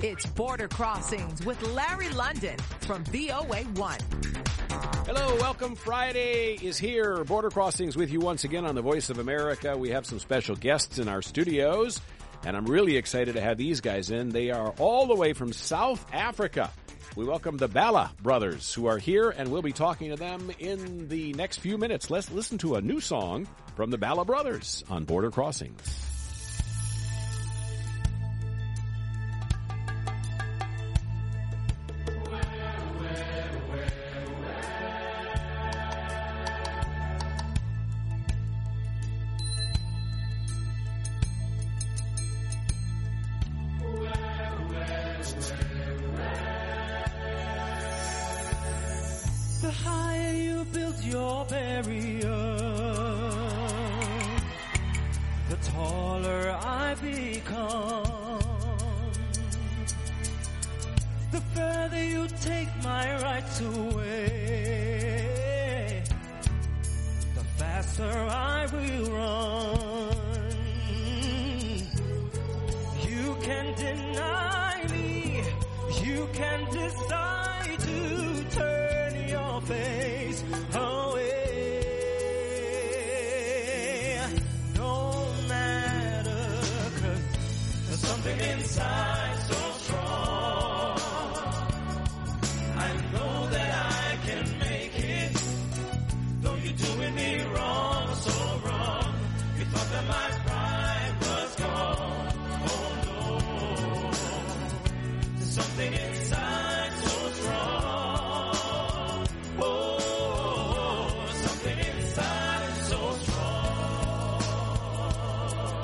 It's Border Crossings with Larry London from VOA1. Hello, welcome. Friday is here. Border Crossings with you once again on the Voice of America. We have some special guests in our studios, and I'm really excited to have these guys in. They are all the way from South Africa. We welcome the Bala brothers, who are here, and we'll be talking to them in the next few minutes. Let's listen to a new song from the Bala brothers on Border Crossings. The higher you build your barrier, the taller I become. The further you take my rights away, the faster I will run. You can deny me, you can decide to turn your face away. No matter, 'cause there's something inside so strong. I know that I can make it, though you're doing me wrong, so wrong. You thought that my pride was gone. Oh no, there's something inside so strong. Oh, something inside so strong.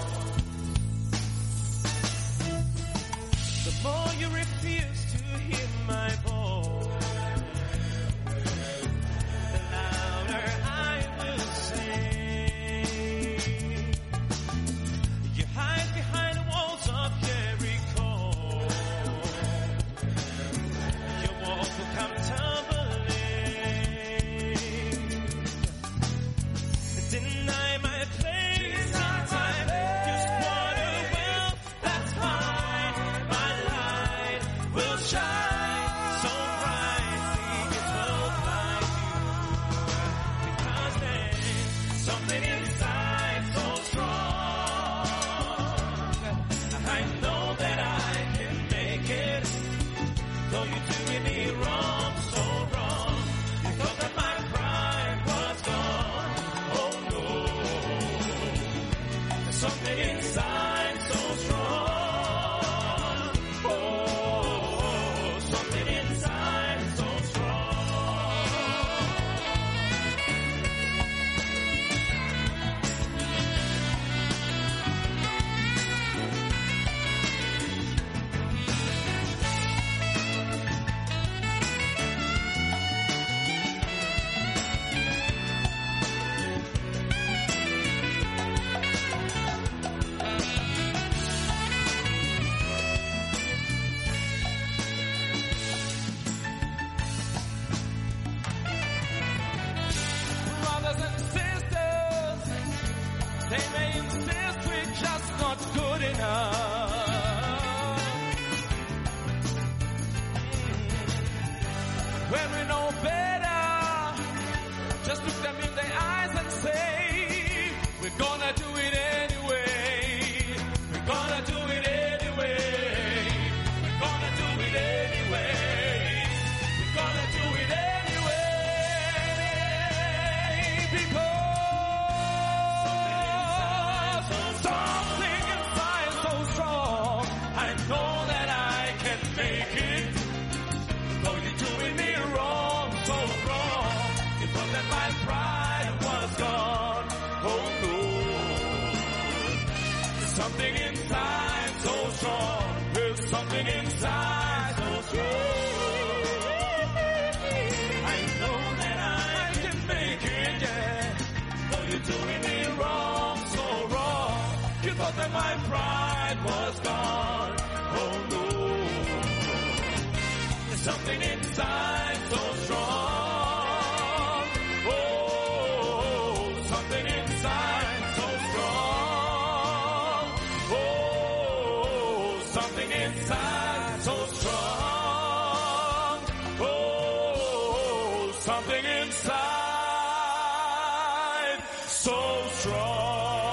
The more you refuse to hear my voice, the louder I will sing. You hide behind the walls of Jericho. Your walls will come tumbling. Deny my place, time. Just water will, that's mine. My light will shine so brightly it will light you. Because there's something inside so strong. I know that I can make it, though you're doing me wrong, so wrong. You thought that my pride was gone. Oh no, there's something inside so strong. Oh, something inside so strong. Brothers and sisters, they may insist we're just not good enough. When we know better, just look them in the eyes and say, we're gonna do it anyway. We're gonna do it anyway. We're gonna do it anyway. We're gonna do it anyway. Because something inside so strong. I know that I can make it, though you're doing me wrong, so wrong. You thought that my pride was gone. Oh no, there's something inside so strong. There's something inside so strong. I know that I can make it, yeah. Though you're doing me wrong, so wrong. You thought that my pride was gone. Oh no, there's something inside so strong. Oh, something inside so strong. Oh, something inside so strong. Oh, something inside so strong.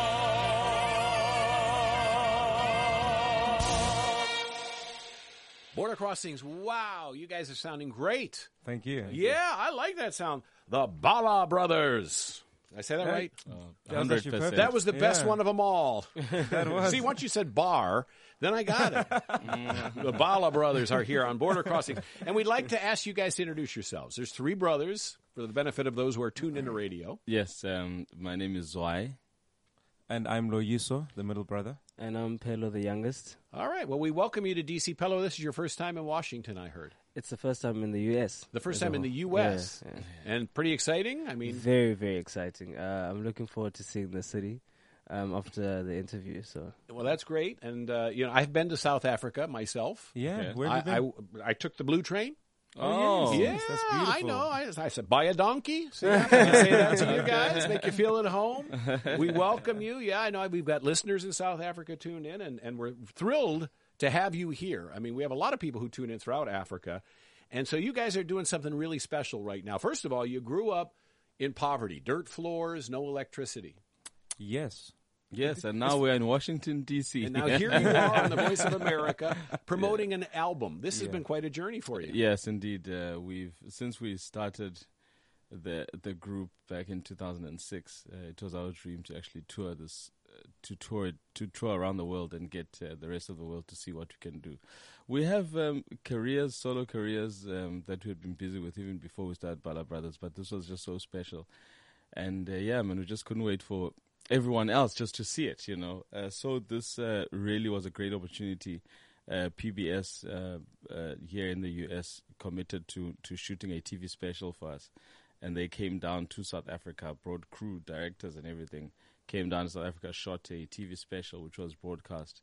Border Crossings, wow, you guys are sounding great. Thank you. Yeah, I like that sound. The Bala Brothers. Did I say that right? That was actually perfect. That was the best Yeah. one of them all. That was. See, once you said bar, then I got it. The Bala Brothers are here on Border Crossings. And we'd like to ask you guys to introduce yourselves. There's three brothers for the benefit of those who are tuned into radio. Yes, my name is Zwei. And I'm Loyiso, the middle brother. And I'm Pelo, the youngest. All right. Well, we welcome you to DC. Pello, this is your first time in Washington, I heard. It's the first time in the U.S. The first as time in well. the U.S. Yeah. And pretty exciting. I mean, Very, very exciting. I'm looking forward to seeing the city after the interview. So well, that's great. And, I've been to South Africa myself. Yeah, Okay. where have you been? I took the blue train. Oh, Yeah, that's I beautiful. know. I said, buy a donkey. See, I can say that to you guys, make you feel at home. We welcome you. Yeah, I know we've got listeners in South Africa tuned in, and we're thrilled to have you here. I mean, we have a lot of people who tune in throughout Africa, and so you guys are doing something really special right now. First of all, you grew up in poverty, dirt floors, no electricity. Yes. yes, and now we're in Washington, D.C. And now here you are on the Voice of America promoting an album. This has been quite a journey for you. Yes, indeed. Since we started the group back in 2006, it was our dream to actually tour this, to tour around the world and get the rest of the world to see what we can do. We have solo careers that we had been busy with even before we started Bala Brothers, but this was just so special, and we just couldn't wait for everyone else just to see it, So this really was a great opportunity. PBS here in the U.S. committed to shooting a TV special for us. And they came down to South Africa, brought crew, directors and everything, came down to South Africa, shot a TV special which was broadcast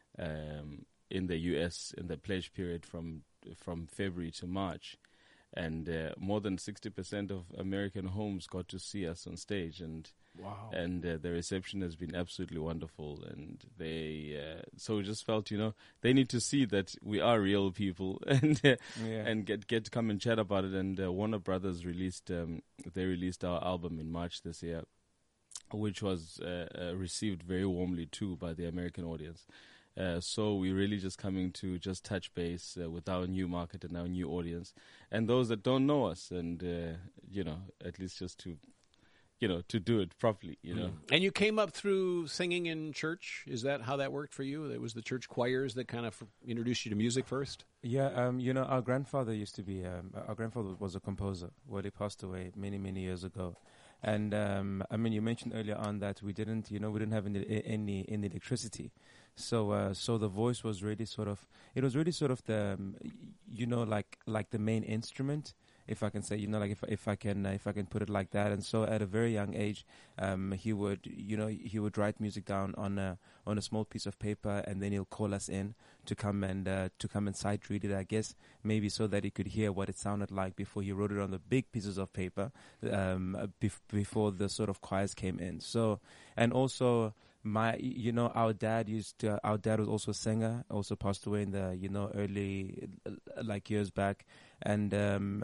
in the U.S. in the pledge period from February to March. And more than 60% of American homes got to see us on stage, and Wow. And the reception has been absolutely wonderful. And so we just felt, they need to see that we are real people and get to come and chat about it. And Warner Brothers released our album in March this year, which was received very warmly too by the American audience. So we're really just coming to just touch base with our new market and our new audience, and those that don't know us, and at least just to do it properly, And you came up through singing in church. Is that how that worked for you? It was the church choirs that kind of introduced you to music first? Yeah, our grandfather used to be, our grandfather was a composer. Well, he passed away many, many years ago. And, you mentioned earlier on that we didn't have any electricity. So the voice was really sort of the, like the main instrument, if I can say, if I can put it like that. And so at a very young age, he would write music down on a small piece of paper, and then he'll call us in to come and sight read it, I guess, maybe so that he could hear what it sounded like before he wrote it on the big pieces of paper, before the sort of choirs came in. So, and also, our dad was also a singer, also passed away in the, early, years back. And,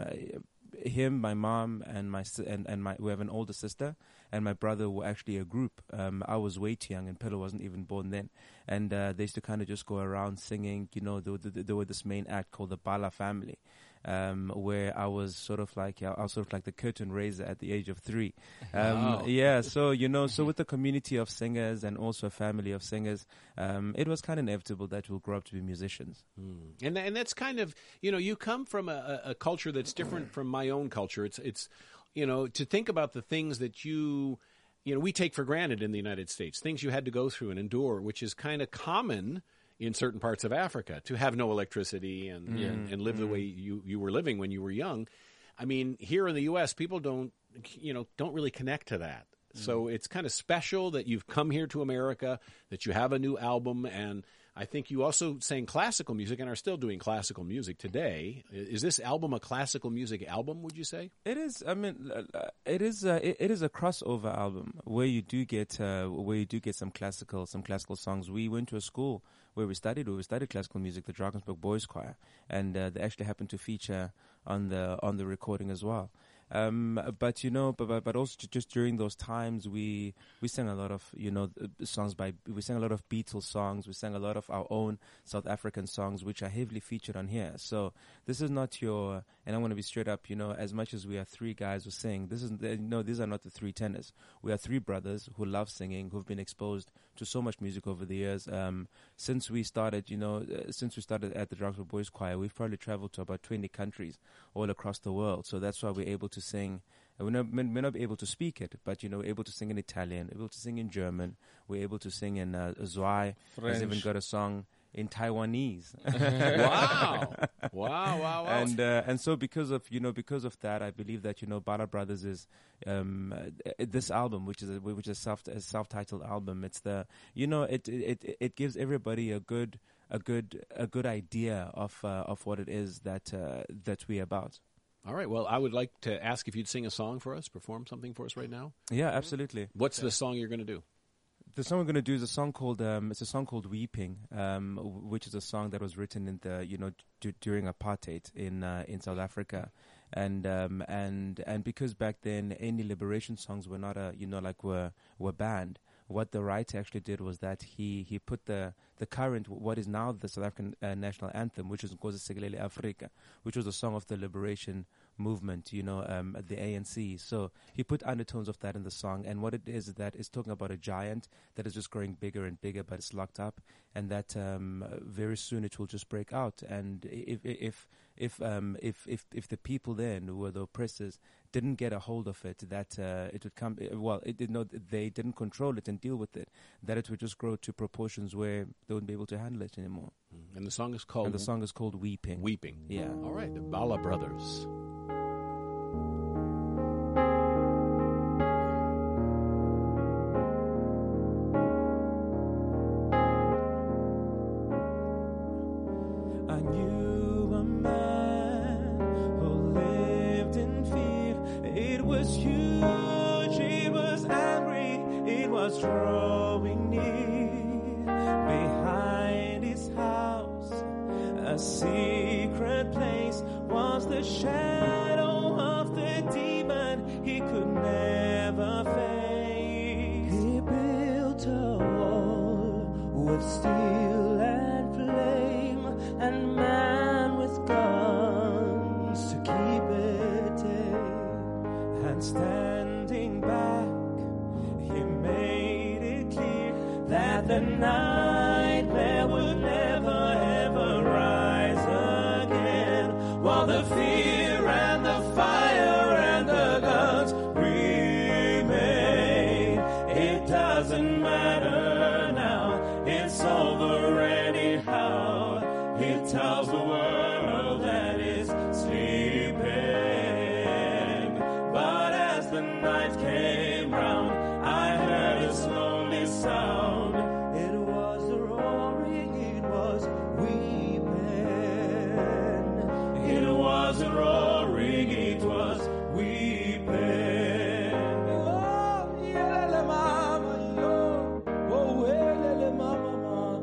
him, my mom, and we have an older sister, and my brother were actually a group. I was way too young, and Pelo wasn't even born then. And, they used to kind of just go around singing, there were this main act called the Bala family. Where I was sort of like the curtain raiser at the age of 3. Wow. Yeah, so with the community of singers and also a family of singers, it was kind of inevitable that we'll grow up to be musicians. And that's kind of, you come from a culture that's different from my own culture. It's to think about the things that we take for granted in the United States, things you had to go through and endure, which is kind of common in certain parts of Africa, to have no electricity and live the way you were living when you were young. I mean, here in the U.S., people don't really connect to that. So it's kind of special that you've come here to America, that you have a new album, and I think you also sang classical music and are still doing classical music today. Is this album a classical music album, would you say? It is. I mean, it is a crossover album where you do get some classical songs. We went to a school where we studied classical music, the Drakensberg Boys Choir, and they actually happened to feature on the recording as well. But also just during those times, we sang a lot of songs we sang a lot of Beatles songs. We sang a lot of our own South African songs, which are heavily featured on here. So this is not and I want to be straight up. As much as we are three guys who sing, these are not the three tenors. We are three brothers who love singing, who've been exposed to so much music over the years. Since we started at the Drakensberg Boys Choir, we've probably traveled to about 20 countries all across the world. So that's why we're able to sing. We're not able to speak it, but we're able to sing in Italian, able to sing in German, we're able to sing in Zhuai. Has even got a song in Taiwanese. Wow. And so because of that, I believe that Bala Brothers is this album, which is a self-titled album. It's it gives everybody a good idea of what it is that we're about. All right. Well, I would like to ask if you'd sing a song for us, perform something for us right now. Yeah, absolutely. What's the song you're going to do? The song we're going to do is a song called "Weeping," which is a song that was written in during apartheid in South Africa, and because back then any liberation songs were not were banned. What the writer actually did was that he put the current, what is now the South African national anthem, which is Nkosi Sikelel' iAfrika, which was a song of the liberation movement, the ANC. So he put undertones of that in the song, and what it is that it's talking about a giant that is just growing bigger and bigger, but it's locked up, and that very soon it will just break out. And if the people then, who were the oppressors, didn't get a hold of it, that it would come. They didn't control it and deal with it. That it would just grow to proportions where they wouldn't be able to handle it anymore. And the song is called "Weeping." Weeping. Yeah. All right, the Bala Brothers. I knew a man who lived in fear. It was huge, it was angry, it was drawing near. Behind his house, a secret place, was the shadow of the demon he could never face. He built a wall with steel and flame, and man with guns to keep it in. And standing back, he made it clear that the nightmare would never ever rise again, while the fear and the fire and the guns remain. It doesn't matter now, it's over anyhow. It tells the world that it's sleeping. But as the night came round, I heard its lonely sound. It was roaring, it was weeping. It wasn't roaring, it was weeping. Oh, yeah, mama, yo. Oh, well, mama,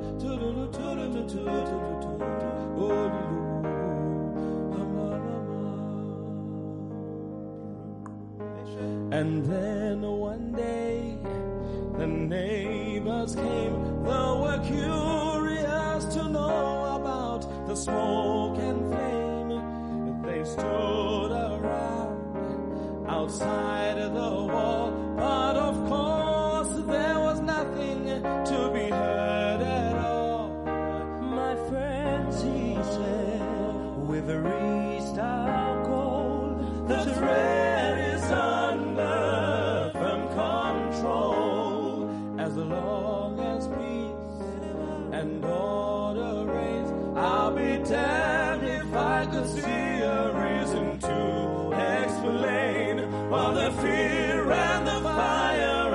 and then one day the neighbors came. They were curious to know about the smoke and flame. They stood around outside the wall, but of course there was nothing to be heard at all. My friends, he said, with a restart cold, the threat is under firm control. As long as peace and order reigns, I'll be damned if I could see a reason to explain. While the fear and the fire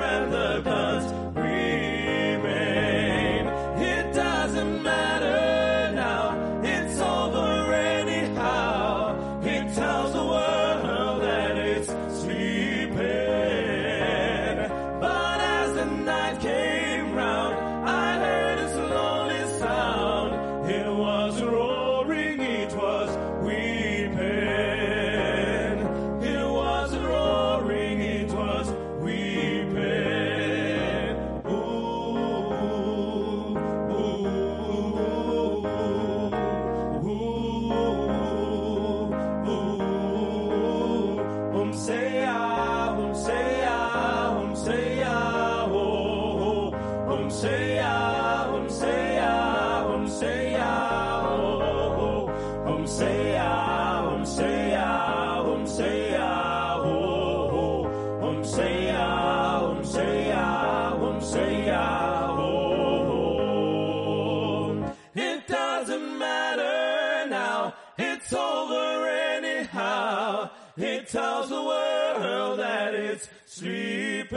say ya, say ya, oh, say ya, say ya, say ya, oh, say ya, say ya, say ya, oh. It doesn't matter now, it's over anyhow. It tells the world that it's sleeping.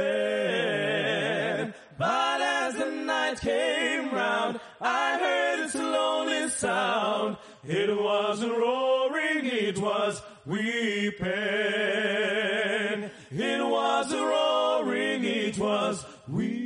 But as the night came round, I heard its lonely sound. It wasn't roaring, it was weeping. It wasn't roaring, it was weeping.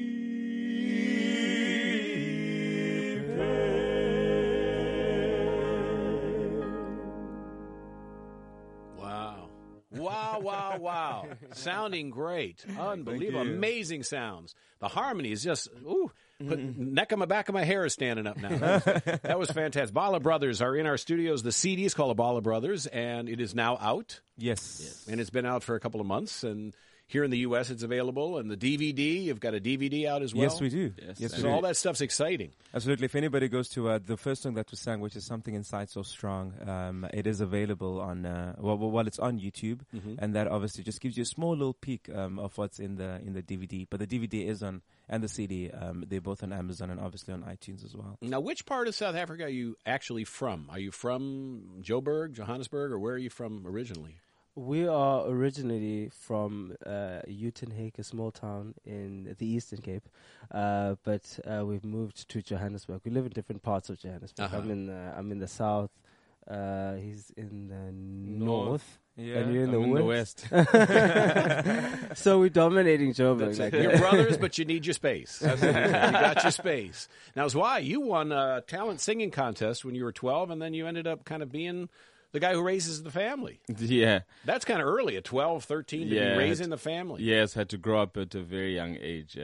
Wow. Sounding great. Unbelievable. Amazing sounds. The harmony is just, neck on my back of my hair is standing up now. That was fantastic. Bala Brothers are in our studios. The CD is called Bala Brothers, and it is now out. Yes. And it's been out for a couple of months, and here in the U.S. it's available. And the DVD, you've got a DVD out as well? Yes, we do. Yes, so all that stuff's exciting. Absolutely. If anybody goes to the first song that we sang, which is Something Inside So Strong, it is available on, it's on YouTube, and that obviously just gives you a small little peek of what's in the DVD. But the DVD is on, and the CD, they're both on Amazon and obviously on iTunes as well. Now, which part of South Africa are you actually from? Are you from Joburg, Johannesburg, or where are you from originally? We are originally from Uitenhage, a small town in the Eastern Cape, but we've moved to Johannesburg. We live in different parts of Johannesburg. I'm in the south. He's in the north. Yeah, and you're in I'm the in west. the west. So we're dominating Joburg. Like You're brothers, but you need your space. You got your space. Now, Zwei, you won a talent singing contest when you were 12, and then you ended up kind of being the guy who raises the family. Yeah. That's kind of early, at 12, 13, to be raising the family. Yes, had to grow up at a very young age.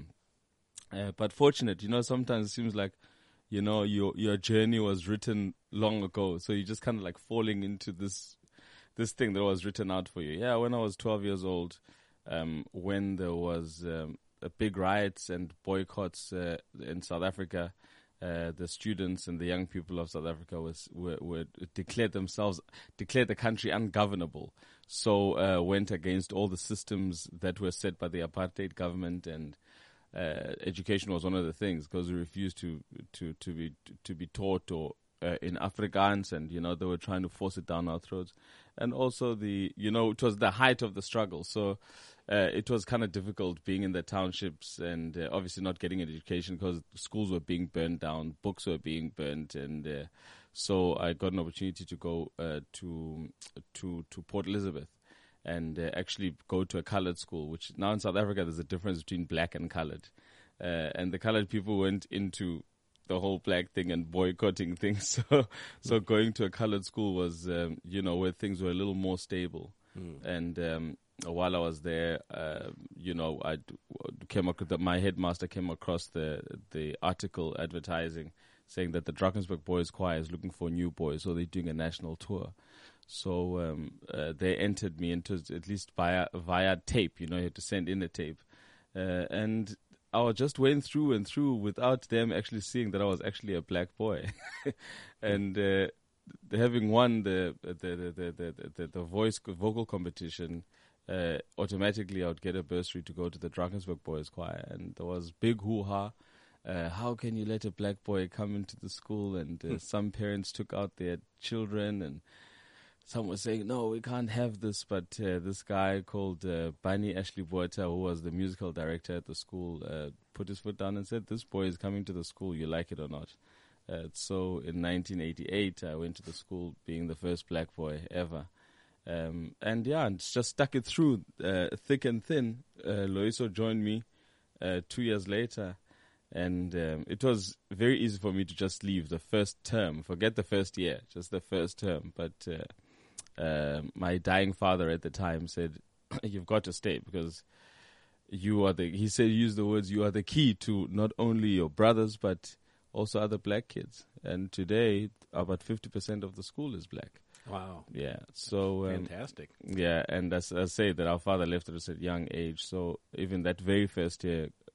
But fortunate, sometimes it seems like, your journey was written long ago. So you're just kind of like falling into this thing that was written out for you. Yeah, when I was 12 years old, when there was big riots and boycotts in South Africa, the students and the young people of South Africa were declared the country ungovernable. So went against all the systems that were set by the apartheid government, and education was one of the things, because we refused to be taught or in Afrikaans, and they were trying to force it down our throats. And also it was the height of the struggle, so it was kind of difficult being in the townships and obviously not getting an education, because schools were being burned down, books were being burnt, and so I got an opportunity to go to Port Elizabeth and actually go to a colored school, which now in South Africa there's a difference between black and colored, and the colored people went into the whole black thing and boycotting things. So going to a colored school was, where things were a little more stable. And while I was there, I came across my headmaster came across the article advertising saying that the Drakensberg Boys Choir is looking for new boys, so they're doing a national tour. So they entered me into, at least via tape. You had to send in a tape, and I just went through and through without them actually seeing that I was actually a black boy, and having won the vocal competition, automatically I would get a bursary to go to the Drakensberg Boys Choir, and there was big hoo-ha. How can you let a black boy come into the school? And some parents took out their children, and some were saying, no, we can't have this. But this guy called Bani Ashley Botha, who was the musical director at the school, put his foot down and said, this boy is coming to the school, you like it or not. So in 1988, I went to the school being the first black boy ever. And just stuck it through thick and thin. Loiso joined me 2 years later. And it was very easy for me to just leave the first term, forget the first year, just the first term. But my dying father at the time said, you've got to stay, because he said, use the words, you are the key to not only your brothers, but also other black kids. And today, about 50% of the school is black. Wow. Yeah. So fantastic. Yeah, and as I say that our father left at a young age. So even that very first year,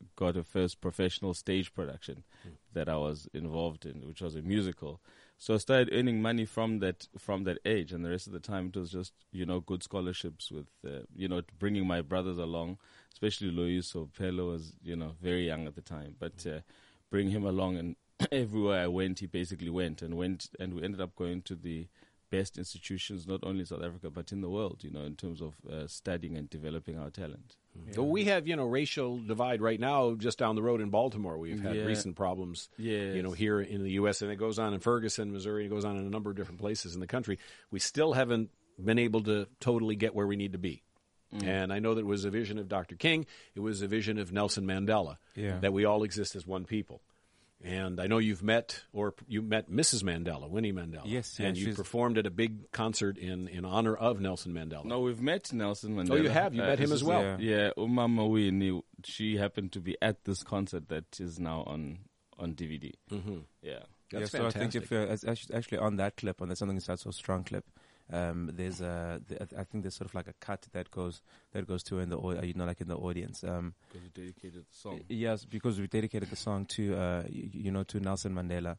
got a first professional stage production that I was involved in, which was a musical. So I started earning money from that age, and the rest of the time it was just, good scholarships with, bringing my brothers along, especially Loyiso. Pelo was, very young at the time, but bring him along, and everywhere I went, he basically went, and we ended up going to the best institutions, not only in South Africa, but in the world, in terms of studying and developing our talent. So we have, racial divide right now just down the road in Baltimore. We've had recent problems, Yes. here in the U.S., and it goes on in Ferguson, Missouri. It goes on in a number of different places in the country. We still haven't been able to totally get where we need to be. And I know that it was a vision of Dr. King. It was a vision of Nelson Mandela, that we all exist as one people. And I know you met Mrs. Mandela, Winnie Mandela. Yes, and you performed at a big concert in honor of Nelson Mandela. No, we've met Nelson Mandela. Oh, you have? You met him as well? Yeah, Umama Winnie, she happened to be at this concert that is now on DVD. Mm-hmm. Yeah. That's so fantastic. I think if actually on that clip, on the Something Inside So Strong clip, there's I think there's sort of like a cut that goes to in the like in the audience. Because you dedicated the song. Yes, because we dedicated the song to to Nelson Mandela,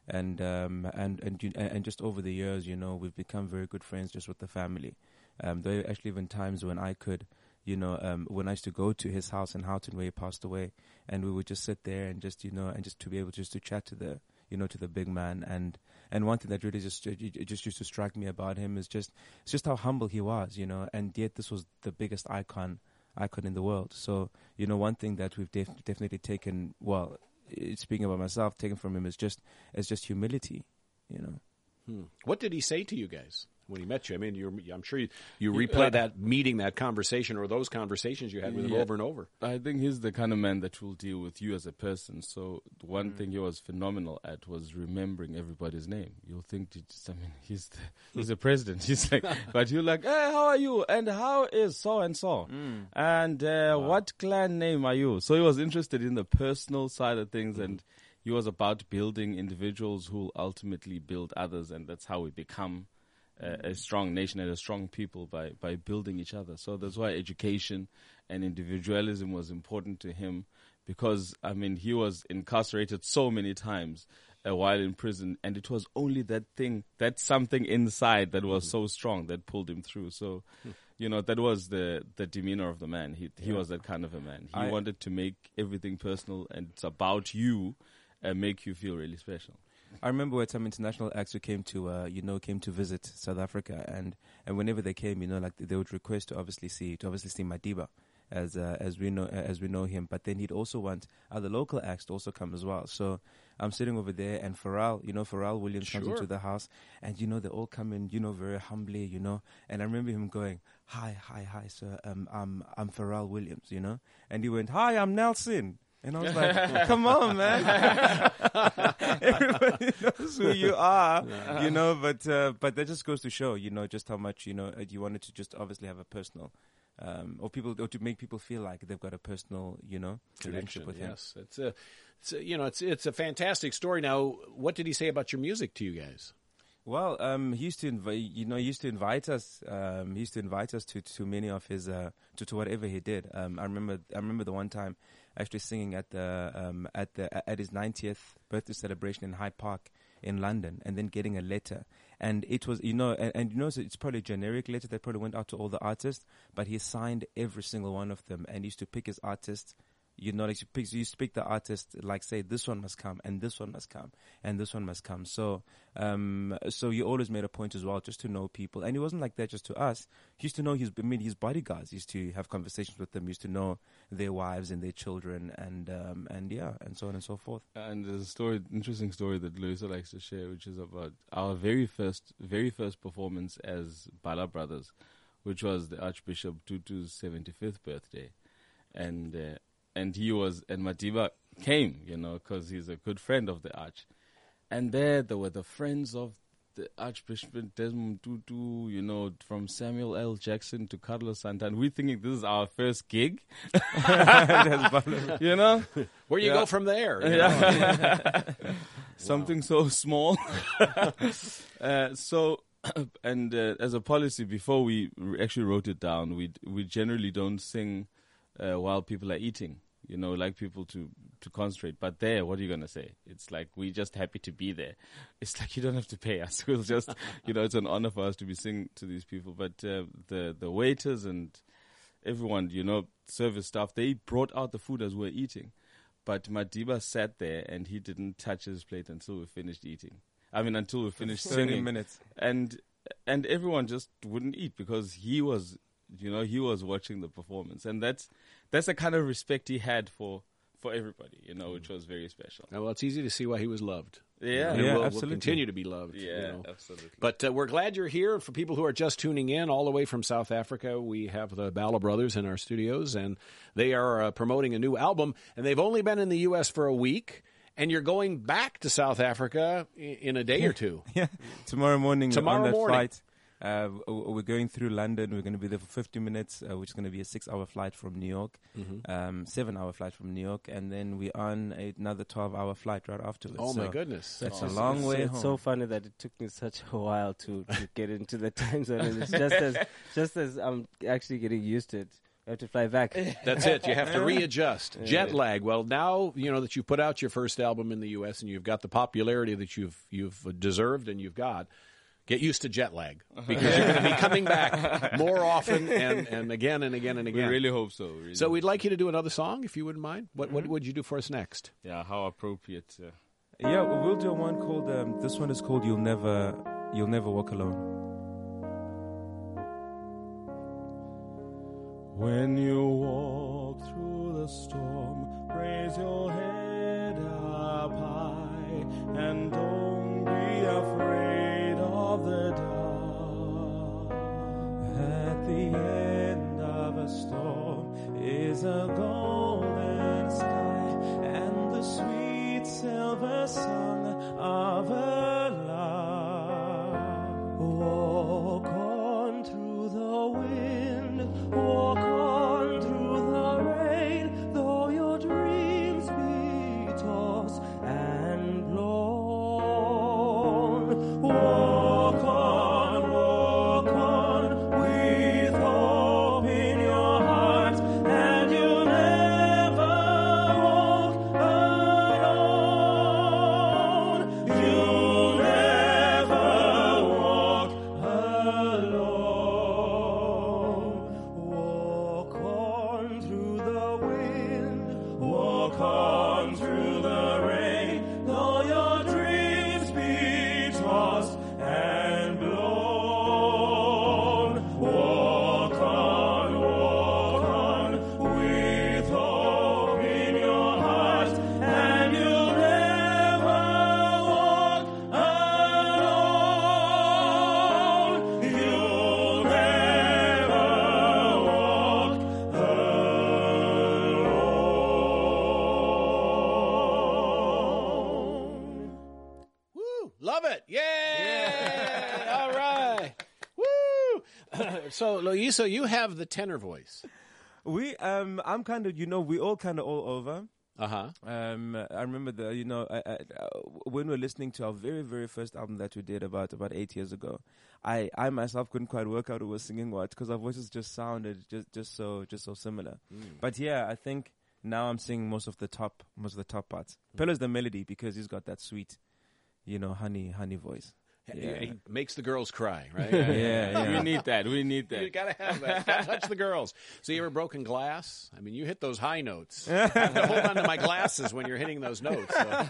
and just over the years, we've become very good friends just with the family. There were actually even times when I could. When I used to go to his house in Houghton where he passed away, and we would just sit there and just to be able just to chat to the big man. And one thing that really just used to strike me about him is just how humble he was, and yet this was the biggest icon in the world. So, one thing that we've definitely taken, well, speaking about myself, taken from him is just humility, What did he say to you guys when he met you? I mean, I'm sure you replay that meeting, that conversation, or those conversations you had with him over and over. I think he's the kind of man that will deal with you as a person. So one thing he was phenomenal at was remembering everybody's name. You'll think, he's the president. He's like, but you're like, hey, how are you? And how is so and so? And what clan name are you? So he was interested in the personal side of things, and he was about building individuals who will ultimately build others, and that's how we become a strong nation and a strong people by building each other. So that's why education and individualism was important to him, because, he was incarcerated so many times while in prison, and it was only that something inside that was so strong that pulled him through. So, that was the demeanor of the man. He was that kind of a man. He wanted to make everything personal, and it's about you and make you feel really special. I remember when some international acts who came to visit South Africa, and whenever they came, they would request to obviously see Madiba, as we know him. But then he'd also want other local acts to also come as well. So I'm sitting over there, and Pharrell Williams comes into the house, and they all come in, very humbly, And I remember him going, "Hi, sir. I'm Pharrell Williams," and he went, "Hi, I'm Nelson." And I was like, come on, man. Everybody knows who you are, but that just goes to show, just how much, you wanted to just obviously have a personal, or to make people feel like they've got a personal, relationship with him. Yes, it's a fantastic story. Now, what did he say about your music to you guys? Well, he used to invite us. He used to invite us to many of his to whatever he did. I remember the one time actually singing at his 90th birthday celebration in Hyde Park in London, and then getting a letter. And it was, so it's probably a generic letter that probably went out to all the artists, but he signed every single one of them, and he used to pick his artists. You used to pick the artist, like say, this one must come, and this one must come, and this one must come. So he always made a point as well, just to know people. And it wasn't like that just to us. He used to know his bodyguards. He used to have conversations with them. He used to know their wives and their children, and so on and so forth. And there's interesting story that Loyiso likes to share, which is about our very first performance as Bala Brothers, which was the Archbishop Tutu's 75th birthday, and Madiba came, because he's a good friend of the Arch. And there were the friends of the Archbishop Desmond Tutu, from Samuel L. Jackson to Carlos Santana. We're thinking this is our first gig. Where you go from there? Something so small. And as a policy, before we actually wrote it down, we generally don't sing while people are eating. like people to concentrate. But there, what are you going to say? It's like, we're just happy to be there. It's like, you don't have to pay us. We'll just, it's an honor for us to be singing to these people. But the waiters and everyone, service staff, they brought out the food as we were eating. But Madiba sat there and he didn't touch his plate until we finished eating. until we finished 30 singing. minutes. And everyone just wouldn't eat because he was watching the performance. And that's the kind of respect he had for everybody, which was very special. Well, it's easy to see why he was loved. Yeah. And Yeah, will absolutely. continue to be loved. Yeah, absolutely. But we're glad you're here. For people who are just tuning in all the way from South Africa, we have the Bala Brothers in our studios, and they are promoting a new album. And they've only been in the U.S. for a week, and you're going back to South Africa in a day or two. Yeah, tomorrow morning. Tomorrow on that morning. flight. We're going through London. We're going to be there for 50 minutes, which is going to be a 6-hour flight from New York, 7-hour flight from New York, and then we're on another 12-hour flight right afterwards. Oh, my So goodness. That's a long way It's home. so funny that it took me such a while to get into the time zone. And it's just as I'm actually getting used to it. I have to fly back. That's it. You have to readjust. Jet lag. Well, now that you've put out your first album in the U.S. and you've got the popularity that you've deserved and you've got, get used to jet lag because you're going to be coming back more often and again and again and again. We really hope so. So we'd like you to do another song if you wouldn't mind. What would you do for us next? Yeah, how appropriate. Yeah, we'll do one called. This one is called "You'll Never Walk Alone." When you walk through the storm, raise your head up high and don't be afraid of the dark. At the end of a storm is a golden sky and the sweet silver song of a lark. Walk on through the wind, walk on through the rain, though your dreams be tossed and blown. Walk on with hope in your heart, and you'll never walk alone. You'll never walk alone. Walk on through the wind, walk on through the rain, though your dreams be tossed and blown. Walk on with hope in your heart, and you'll never walk alone. You'll never walk alone. Woo! Love it! Yay! All right. Woo! So, Loyiso, you have the tenor voice. I'm kind of, we all kind of all over. Uh-huh. I remember when we were listening to our very, very first album that we did about 8 years ago, I myself couldn't quite work out who was singing what because our voices just sounded just so similar. But yeah, I think now I'm singing most of the top parts. Pello's the melody because he's got that sweet, honey voice. Yeah. He makes the girls cry, right? Yeah. We need that. You gotta have that. Gotta touch the girls. So you ever broken glass? I mean, you hit those high notes. I have to hold on to my glasses when you're hitting those notes. So.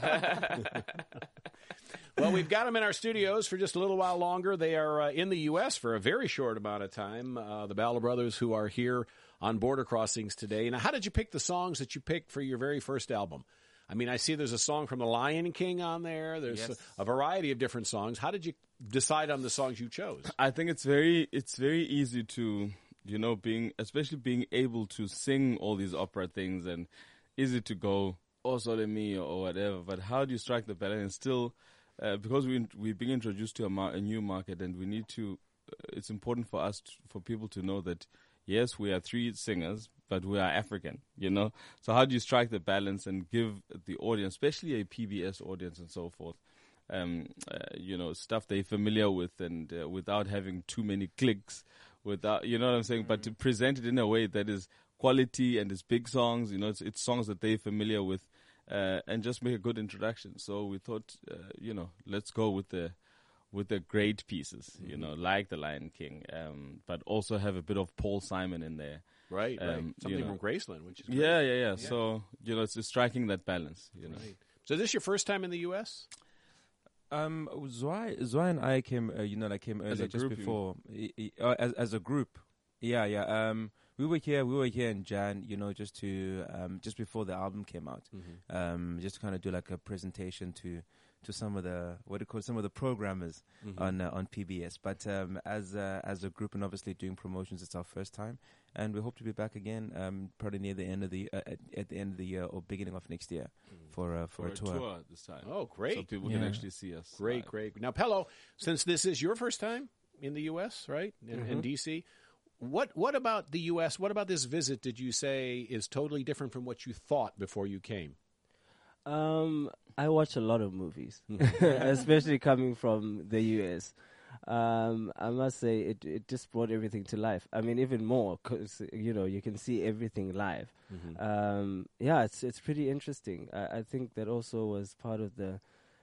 Well, we've got them in our studios for just a little while longer. They are in the U.S. for a very short amount of time. The Bala Brothers, who are here on Border Crossings today. Now, how did you pick the songs that you picked for your very first album? I mean, I see there's a song from The Lion King on there. There's a variety of different songs. How did you decide on the songs you chose? I think it's very easy to, especially being able to sing all these opera things and easy to go, oh, sole mio or whatever. But how do you strike the balance and still, because we're being introduced to a new market and we need to, it's important for us, for people to know that, yes, we are 3 singers, but we are African, So how do you strike the balance and give the audience, especially a PBS audience and so forth, stuff they're familiar with and without having too many clicks, without, you know what I'm saying? But to present it in a way that is quality and it's big songs. You know, it's songs that they're familiar with, and just make a good introduction. So we thought, let's go with the great pieces, like The Lion King, but also have a bit of Paul Simon in there. Right. Something from Graceland, which is great. Yeah. So, it's striking that balance, Right. So is this your first time in the U.S.? Zwei and I came, came earlier just group, before, as a group. Yeah. We were here in Jan, just to, just before the album came out, just to kind of do like a presentation to some of the, some of the programmers on PBS. But as a group and obviously doing promotions, it's our first time, and we hope to be back again, probably near the end of the at the end of the year or beginning of next year for a tour this time. Oh, great! So people can actually see us. Great. Now, Pello, since this is your first time in the U.S., right, in D.C., what about the U.S.? What about this visit? Did you say is totally different from what you thought before you came? I watch a lot of movies, especially coming from the US. I must say it just brought everything to life. I mean, even more because you can see everything live. It's pretty interesting. I think that also was part of the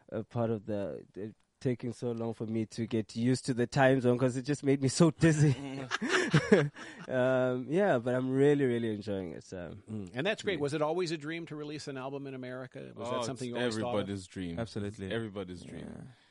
taking so long for me to get used to the time zone because it just made me so dizzy. But I'm really, really enjoying it. And that's great. Was it always a dream to release an album in America? Was that something you always thought of? Everybody's dream. Absolutely. Everybody's dream.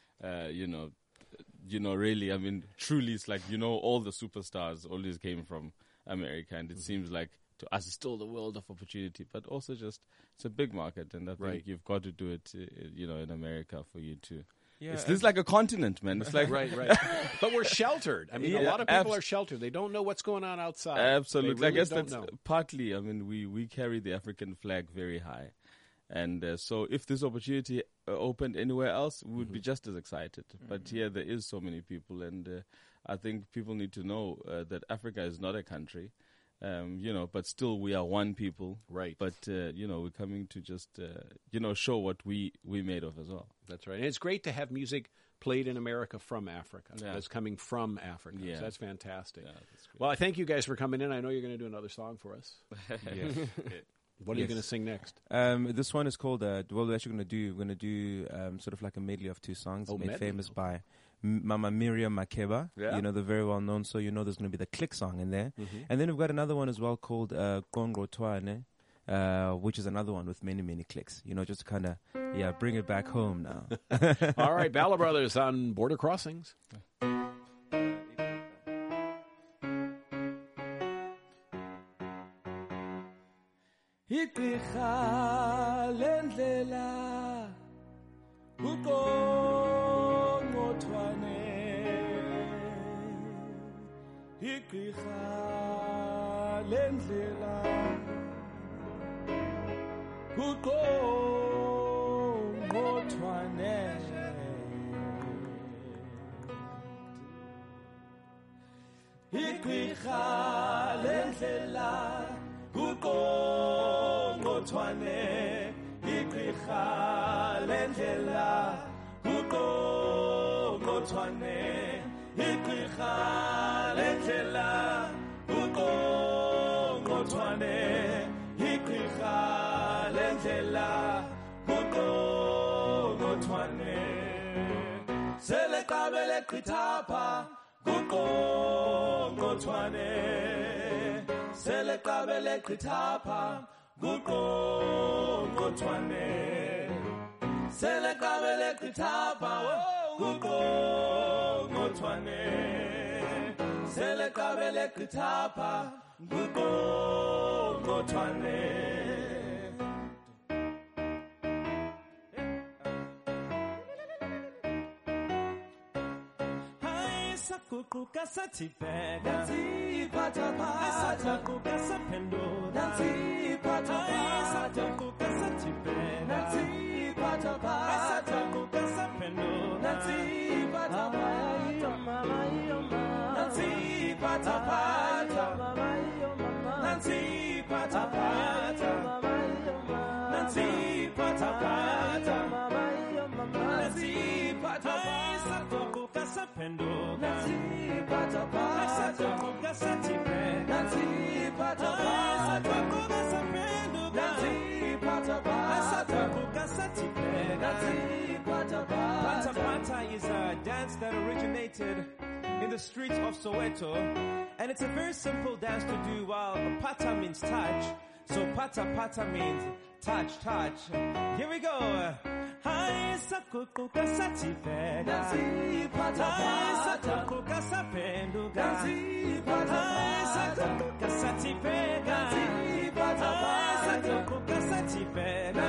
Really, I mean, truly, it's like, all the superstars always came from America, and it seems like to us it's still the world of opportunity, but also just it's a big market, and I think you've got to do it, in America for you to. Yeah, it's like a continent, man. It's like right. But we're sheltered. I mean, a lot of people are sheltered. They don't know what's going on outside. Absolutely. Really I guess that's partly. I mean, we carry the African flag very high, and so if this opportunity opened anywhere else, we would be just as excited. But here, there is so many people, and I think people need to know that Africa is not a country. But still we are one people. Right. But, we're coming to just, show what we made of as well. That's right. And it's great to have music played in America from Africa. Yeah. That's coming from Africa. Yeah. So that's fantastic. Yeah, that's great. Well, I thank you guys for coming in. I know you're going to do another song for us. What are you going to sing next? This one is called, we're going to do sort of like a medley of two songs made famous by Mama Miriam Makeba, the very well known. So there's going to be the Click song in there, and then we've got another one as well called Kongo Twane, which is another one with many clicks. Just to kind of bring it back home now. All right, Bala Brothers on Border Crossings. Igqirha lendlela kuqongqothwane igqirha lendlela kuqongqothwane igqirha lendlela kuqongqothwane igqirha lendlela kuqongqothwane igqirha lendlela kuqongqothwane seleqabele qithapha kuqongqothwane seleqabele qithapha kuqongqothwane seleqabele qithapha kuqongqothwane seleqabele qithapha kuqongqothwane Saguquka sathi bheka nansi iphathaphatha saguquka saphendula nansi iphathaphatha saguquka sathi bheka nansi iphathaphatha saguquka saphendula nansi iphathaphatha mama yo mama nansi iphathaphatha mama yo mama nansi iphathaphatha mama yo mama nansi iphathaphatha mama yo mama nansi iphathaphatha saguquka saphendula nansi iphathaphatha saguquka sathi bheka nansi iphathaphatha Pata Pata is a dance that originated in the streets of Soweto, and it's a very simple dance to do. While Pata means touch, so Pata Pata means touch. Here we go. Hai sakukuka satifega, hai sakukuka sapenduga, hai sakukuka satifega, hai sakukuka satifega.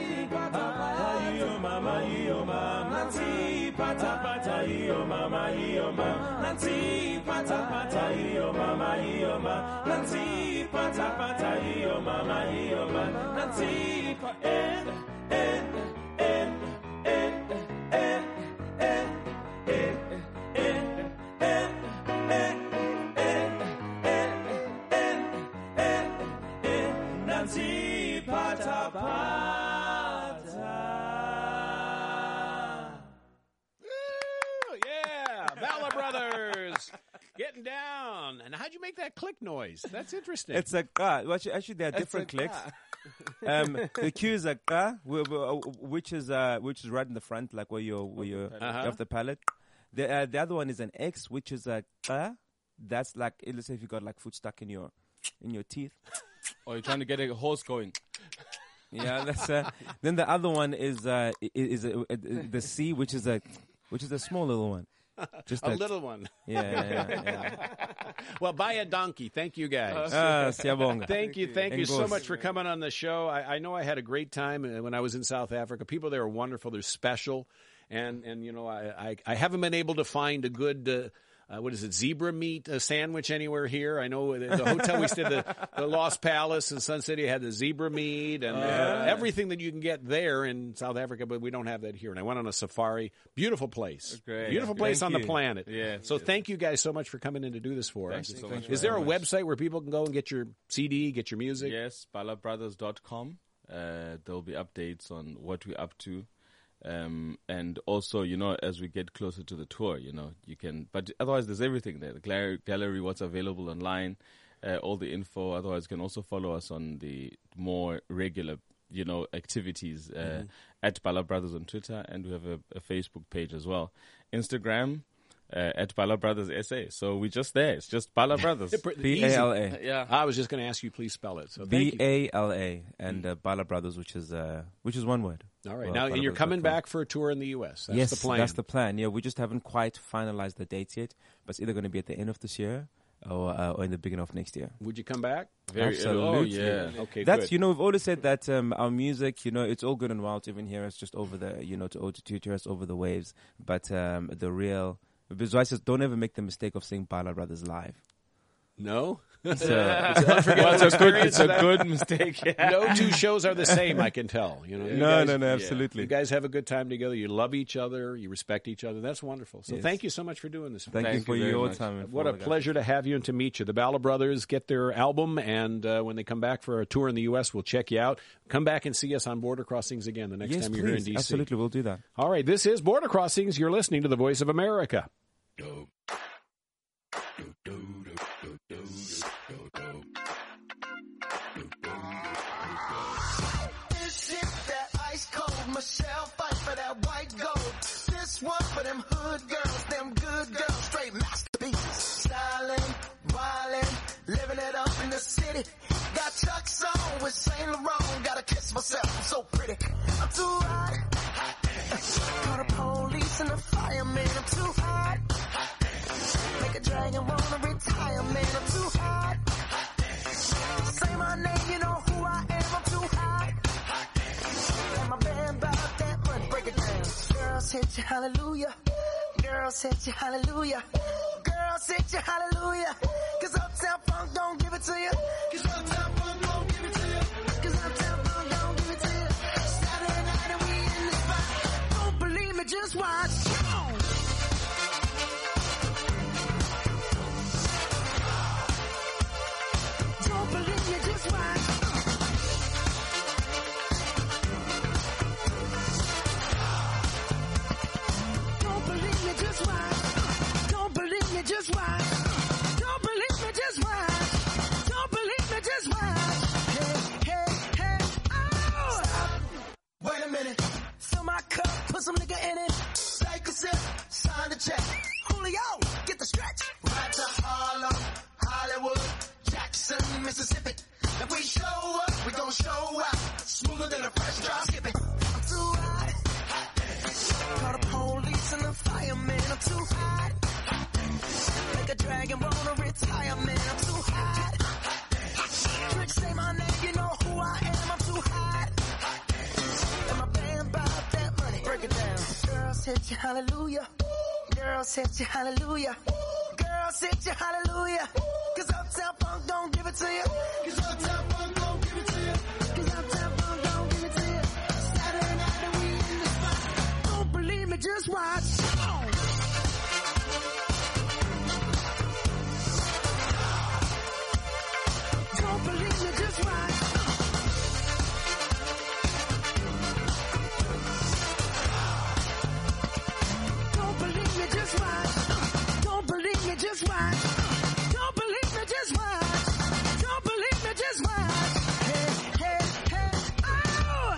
Yo mama, nanti pata pata, yo mama, nanti pata pata, yo mama, nanti pata pata, yo mama, nanti nanti pata pata. Yeah, Bala Brothers getting down. And how'd you make that click noise? That's interesting. It's a ka. Well, actually, there are different clicks. The cue is a ka, which is right in the front, like where you're off the palate. The other one is an X, which is a ka. That's like, let's say if you got like food stuck in your teeth. Or you're trying to get a horse going. Yeah, that's then the other one is the C, which is a small little one. Just a little one. Yeah. Well, buy a donkey. Thank you, guys. Siyabonga. Thank you so much for coming on the show. I know I had a great time when I was in South Africa. People there are wonderful. They're special. And you know, I haven't been able to find a good zebra meat sandwich anywhere here. I know the hotel we stayed at, the Lost Palace in Sun City, had the zebra meat and everything that you can get there in South Africa, but we don't have that here. And I went on a safari. Beautiful place. Great. Beautiful place on the planet. Yeah. So thank you guys so much for coming in to do this for us. Thank you so much. Is there a website where people can go and get your CD, get your music? Yes, balabrothers.com. There'll be updates on what we're up to. And also, you know, as we get closer to the tour, you know, you can, but otherwise there's everything there. The gallery, what's available online, all the info. Otherwise, you can also follow us on the more regular, you know, activities, at Bala Brothers on Twitter. And we have a Facebook page as well. Instagram, at Bala Brothers SA. So we're just there. It's just Bala Brothers. B-A-L-A. Yeah. I was just going to ask you, please spell it. So B-A-L-A and Bala Brothers, which is one word. All right. Well, now, and you're coming back for a tour in the U.S. That's yes, the plan. That's the plan. Yeah, we just haven't quite finalized the dates yet, but it's either going to be at the end of this year or in the beginning of next year. Would you come back? Absolutely. Okay, that's good. You know, we've always said that our music, you know, it's all good and well to even hear us just over the, you know, to hear us over the waves, but the real. Bizwai says, don't ever make the mistake of saying Bala Brothers live. No? It's It's a good mistake. Yeah. No two shows are the same, I can tell. You know, you No, guys, absolutely. You guys have a good time together. You love each other. You respect each other. That's wonderful. So thank you so much for doing this. Thank you for very your much. time. And What a pleasure to have you and to meet you. The Bala Brothers get their album, and when they come back for a tour in the U.S., we'll check you out. Come back and see us on Border Crossings again the next Yes, time you're here in please. D.C. Absolutely, we'll do that. All right, this is Border Crossings. You're listening to the Voice of America. This is that ice cold Michelle fight for that white gold. This one for them hood girls, them good girls, straight masterpieces. Styling, wildin', living it up in the city. Got Chuck's on with Saint Laurent. Gotta kiss myself, I'm so pretty. I'm too hot. Call the police and the fireman. I'm too hot. Make a dragon wanna retire, man. I'm too hot. Say my name, you know who I am. I'm too hot. And my band about that money, break it down. Girls hit you, hallelujah. Girls hit you, hallelujah. Girls hit you, hallelujah. Cause Uptown Funk don't give it to you. Cause Uptown Funk don't give it to you. Cause Uptown Funk don't give it to you. Saturday night and we in the spot. Don't believe me, just watch. Come on. Don't believe me, just watch. Don't believe me, just watch. Don't believe me, just watch. Don't believe me, just watch. Don't believe me, just watch. Hey, hey, hey, oh! Stop. Wait a minute. Fill my cup. we show up, we gon' show out. Smoother than a fresh drop. Skip it. I'm too hot. Call the police and the fireman. I'm too hot. Make a dragon wanna retire, man. I'm too hot. Tricks say my name, you know who I am. I'm too hot. And my band bought that money. Break it down. Girls hit you, hallelujah. Girls hit you, hallelujah. Girls hit you, hallelujah. Cause Uptown Funk don't give it to you. Cause Uptown Funk don't give it to you. Cause Uptown Funk don't give it to you. Saturday night and we in the spot. Don't believe me, just watch. Don't believe me, just watch. Don't believe me, just watch. Don't believe me, just watch. Don't believe me, just watch. Don't believe me, just watch. Hey, hey, hey, oh!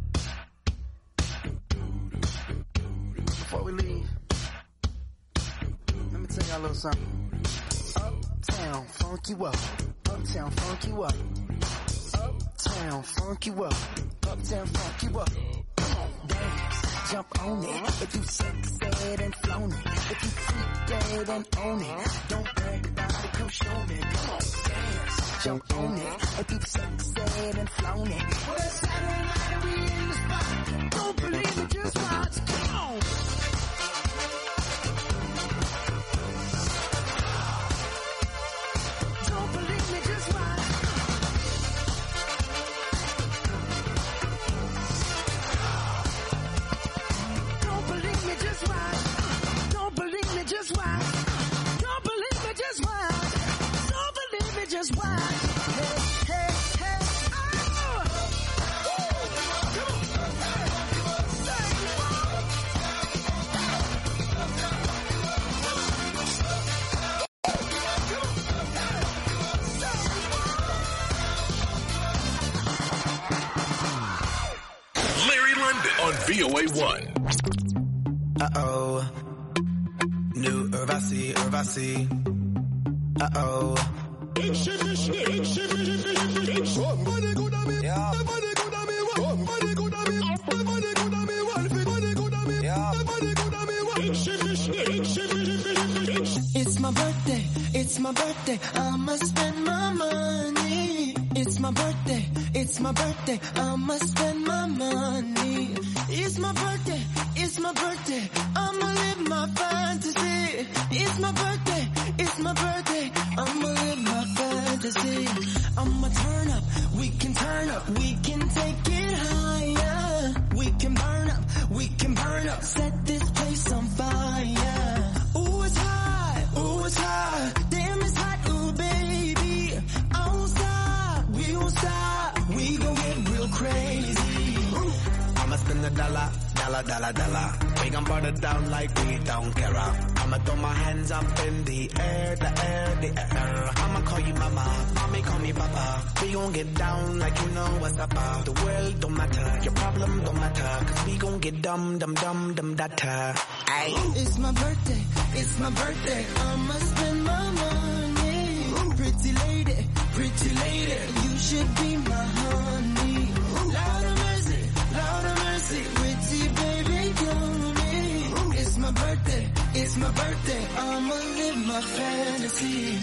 Before we leave, let me tell y'all a little something. Uptown, funk you up. Uptown, funk you up. Uptown, funk you up. Uptown, funk you up. Come on, dance, jump on it. If you sexed and flown it. If you freak dead and own it. Don't brag about it, come show me. Come on, dance, jump on it. If you sexed and flown it. Well, it's Saturday night and we in the spot. Don't believe it, just watch. Come on. Don't believe me, just watch. Don't believe me, just watch. Don't believe me, just watch. Don't believe me, just watch. Don't believe me, just watch. Hey, hey, hey, oh! Larry London on VOA1. Uh-oh. New Urvasi. Uh-oh. It's my birthday, I'ma spend my money. It's my birthday, I'ma spend my money. It's my birthday, I'ma live my fantasy. It's my birthday, I'ma live my fantasy. I'ma turn up, we can take it higher. We can burn up, set this place on fire. Ooh, it's hot, damn it's hot, ooh baby. I won't stop, we won't stop, we gon' get real crazy. I'ma spend $1. We gon' burn it down like we don't care. I'ma throw my hands up in the air. I'ma call you mama, mommy call me papa. We gon' get down like you know what's up. The world don't matter, your problem don't matter. Cause we gon' get dumb data. Ay. It's my birthday, I'ma spend my money. Pretty lady, you should be my honey. Lord of mercy, pretty baby, come me. It's my birthday, I'ma live my fantasy.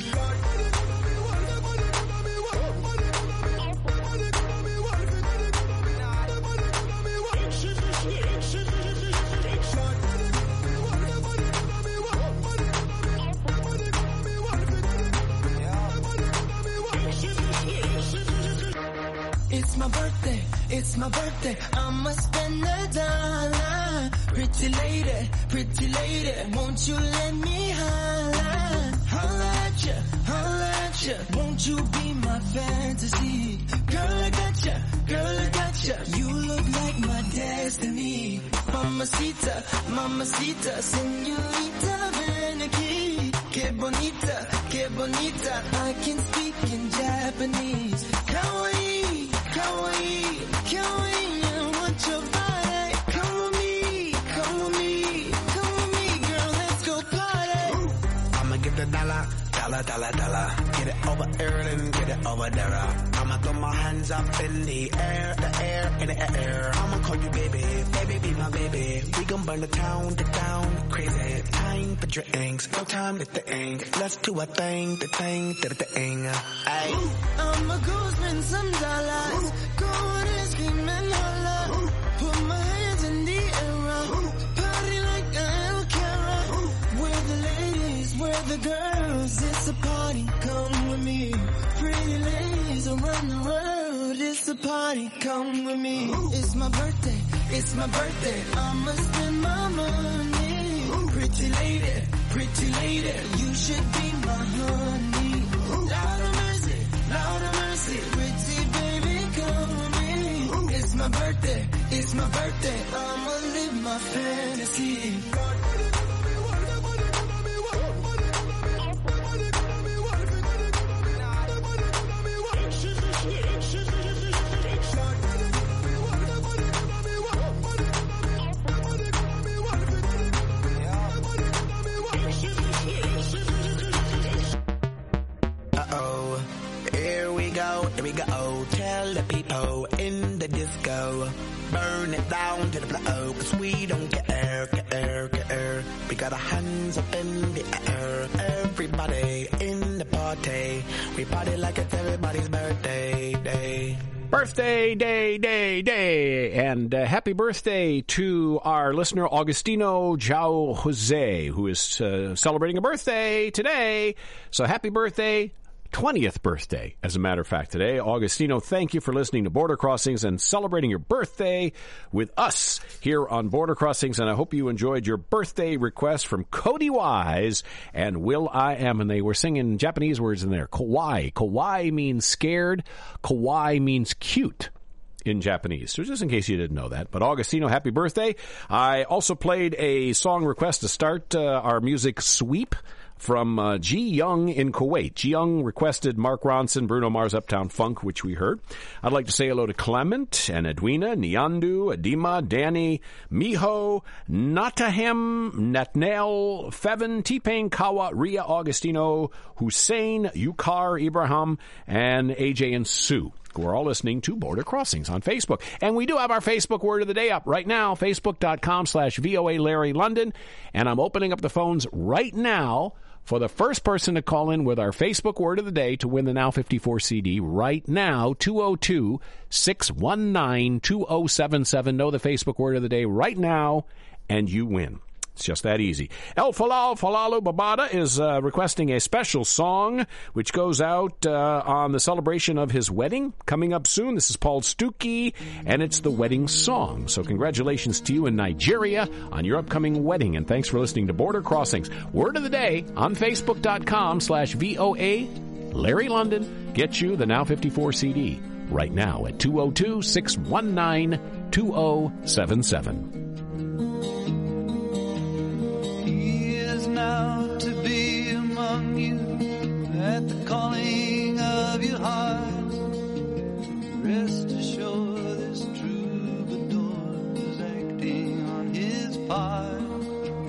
It's my birthday, I'ma spend $1. Pretty lady, won't you let me holla? Holla at ya, won't you be my fantasy? Girl, I gotcha, you look like my destiny. Mamacita, señorita, ven aquí. Que bonita, I can speak in Japanese. Kawaii, I want your body. Come with me, girl, let's go party. I'ma give the $1. dollar, dollar, dollar. Get it over here and get it over there. I'ma throw my hands up in the air, in the air. I'ma call you baby, baby be my baby. We gon' burn the town crazy. Time for drinks, no time to think. Let's do a thing, the thing. Ay. I'ma go spend some dollars. Go on and scream and holler. Put my hands in the air. Party like I don't care. Where the ladies, where the girls. It's a party, come with me. Pretty ladies around the world. It's a party, come with me. It's my birthday, it's my birthday. I'ma spend my money. Pretty lady, you should be my honey. Lord of mercy, pretty baby, come with me. It's my birthday, I'ma live my fantasy. Here we go, tell the people in the disco, burn it down to the floor, cause we don't care. We got our hands up in the air, everybody in the party, we party like it's everybody's birthday day. Birthday day. And happy birthday to our listener, Augustino João Jose, who is celebrating a birthday today. So happy birthday. 20th birthday, as a matter of fact, today. Augustino, thank you for listening to Border Crossings and celebrating your birthday with us here on Border Crossings. And I hope you enjoyed your birthday request from Cody Wise and Will I Am. And they were singing Japanese words in there. Kawaii. Kawaii means scared. Kawaii means cute in Japanese. So just in case you didn't know that. But Augustino, happy birthday. I also played a song request to start our music sweep from Ji Young in Kuwait. Ji Young requested Mark Ronson, Bruno Mars, Uptown Funk, which we heard. I'd like to say hello to Clement and Edwina, Nyandu, Adima, Danny, Miho, Natahem, Natnel, Fevin, T-Pain, Kawa, Ria, Augustino, Hussein, Yukar, Ibrahim, and AJ and Sue, who are all listening to Border Crossings on Facebook. And we do have our Facebook word of the day up right now, facebook.com/VOA Larry London. And I'm opening up the phones right now for the first person to call in with our Facebook word of the day to win the Now 54 CD right now, 202-619-2077. Know the Facebook word of the day right now, and you win. It's just that easy. El Falal Falalu Babada is requesting a special song which goes out on the celebration of his wedding coming up soon. This is Paul Stuckey, and it's the wedding song. So congratulations to you in Nigeria on your upcoming wedding, and thanks for listening to Border Crossings. Word of the day on Facebook.com/VOA Larry London. Get you the Now 54 CD right now at 202-619-2077. Now to be among you at the calling of your heart. Rest assured this troubadour is acting on his part.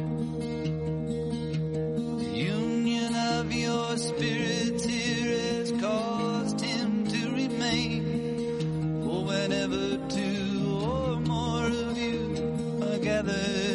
The union of your spirits here has caused him to remain. For whenever two or more of you are gathered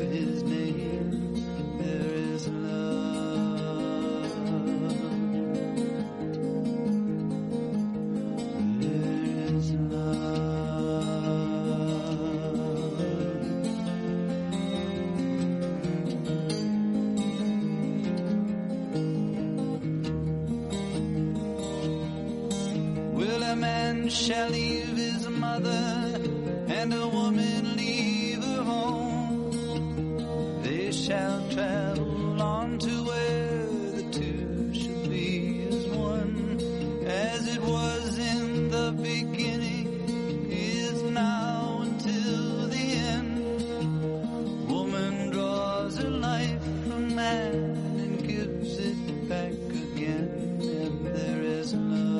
shall leave his mother and a woman leave her home. They shall travel on to where the two shall be as one. As it was in the beginning, is now until the end. Woman draws her life from man and gives it back again. And there is love.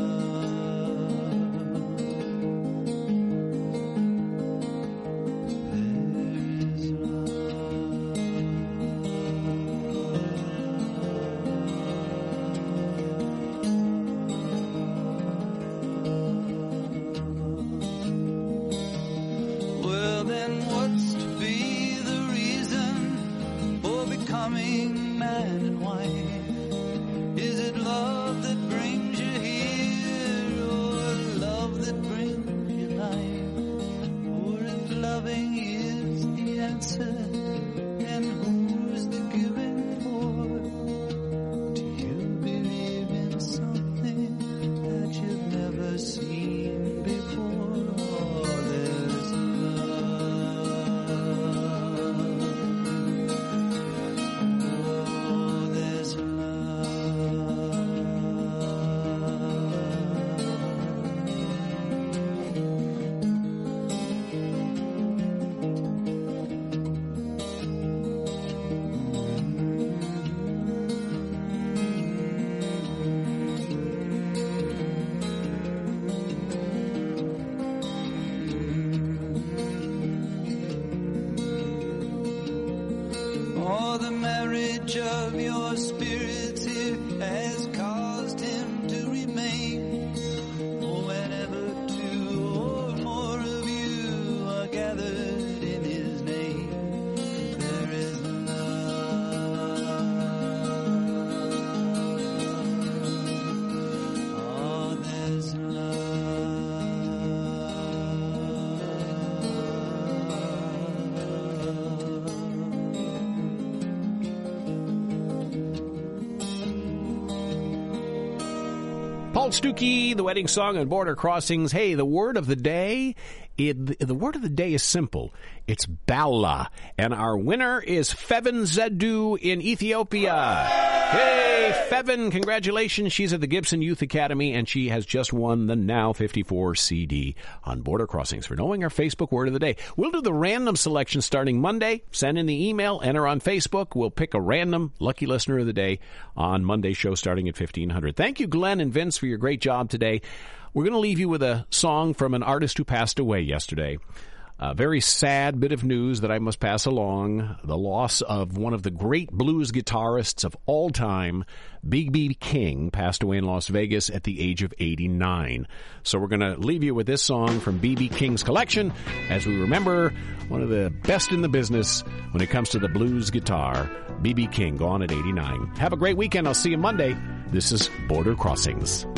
red and white. Is it love that brings you here, or love that brings you life? Or if loving is the answer, and who's the giving for? Do you believe in something that you've never seen before? Oh, there's love. Oh, there's Oh, the marriage of your spirits here has caused him to remain. Oh, whenever two or more of you are gathered in his name, there is love. Oh, there's Paul Stuckey, the wedding song on Border Crossings. Hey, the word of the day, the word of the day is simple. It's Bala. And our winner is Fevin Zedu in Ethiopia. Hey, Fevin, congratulations. She's at the Gibson Youth Academy, and she has just won the Now 54 CD on Border Crossings for knowing our Facebook word of the day. We'll do the random selection starting Monday. Send in the email, enter on Facebook. We'll pick a random lucky listener of the day on Monday's show starting at 1500. Thank you, Glenn and Vince, for your great job today. We're going to leave you with a song from an artist who passed away yesterday. A very sad bit of news that I must pass along, the loss of one of the great blues guitarists of all time, B.B. King, passed away in Las Vegas at the age of 89. So we're going to leave you with this song from B.B. King's collection as we remember one of the best in the business when it comes to the blues guitar, B.B. King, gone at 89. Have a great weekend. I'll see you Monday. This is Border Crossings.